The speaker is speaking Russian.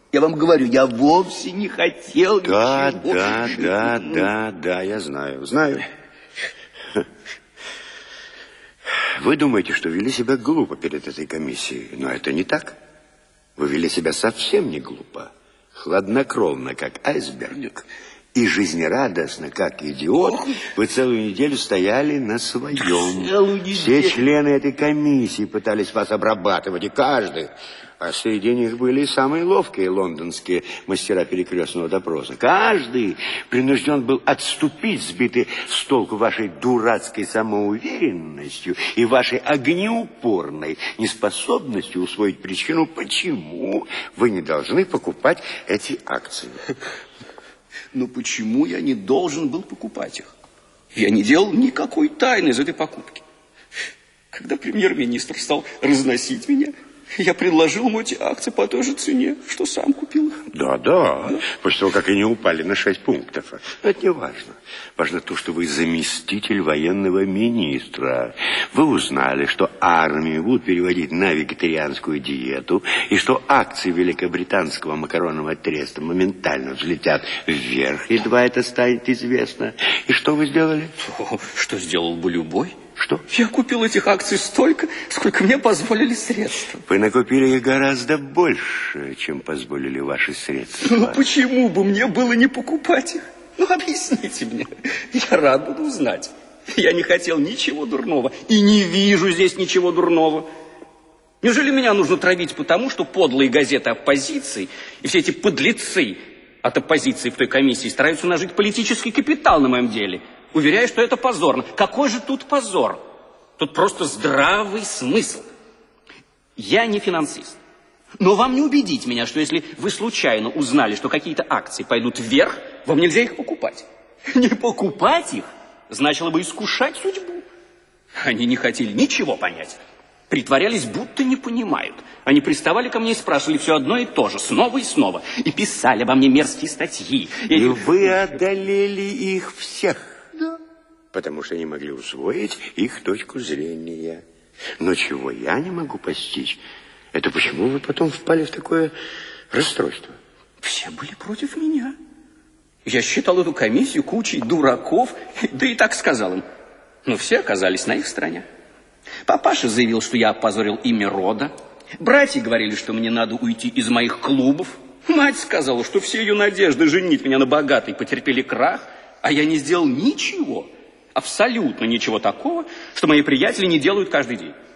Я вам говорю, я вовсе не хотел ничего. Да, я знаю. Вы думаете, что вели себя глупо перед этой комиссией, но это не так. Вы вели себя совсем не глупо, хладнокровно, как айсберг, и жизнерадостно, как идиот. Вы целую неделю стояли на своем. Все члены этой комиссии пытались вас обрабатывать, и каждый. А среди них были и самые ловкие лондонские мастера перекрестного допроса. Каждый принужден был отступить, сбитый с толку вашей дурацкой самоуверенностью и вашей огнеупорной неспособностью усвоить причину, почему вы не должны покупать эти акции. Но почему я не должен был покупать их? Я не делал никакой тайны из этой покупки. Когда премьер-министр стал разносить меня, я предложил ему эти акции по той же цене, что сам купил их. Да, после того, как они упали на 6 пунктов. Но это не важно. Важно то, что вы заместитель военного министра. Вы узнали, что армию будут переводить на вегетарианскую диету, и что акции Великобританского макаронного треста моментально взлетят вверх, едва это станет известно. И что вы сделали? Что сделал бы любой? Что? Я купил этих акций столько, сколько мне позволили средства. Вы накупили их гораздо больше, чем позволили ваши средства. Ну почему бы мне было не покупать их? Ну объясните мне. Я рад буду узнать. Я не хотел ничего дурного и не вижу здесь ничего дурного. Неужели меня нужно травить потому, что подлые газеты оппозиции и все эти подлецы от оппозиции в той комиссии стараются нажить политический капитал на моем деле? Уверяю, что это позорно. Какой же тут позор? Тут просто здравый смысл. Я не финансист. Но вам не убедить меня, что если вы случайно узнали, что какие-то акции пойдут вверх, вам нельзя их покупать. Не покупать их значило бы искушать судьбу. Они не хотели ничего понять. Притворялись, будто не понимают. Они приставали ко мне и спрашивали все одно и то же, снова и снова. И писали обо мне мерзкие статьи. И вы одолели их всех. Потому что не могли усвоить их точку зрения. Но чего я не могу постичь, это почему вы потом впали в такое расстройство? Все были против меня. Я считал эту комиссию кучей дураков, да и так сказал им. Но все оказались на их стороне. Папаша заявил, что я опозорил имя рода. Братья говорили, что мне надо уйти из моих клубов. Мать сказала, что все ее надежды женить меня на богатой потерпели крах, а я не сделал ничего. Абсолютно ничего такого, что мои приятели не делают каждый день.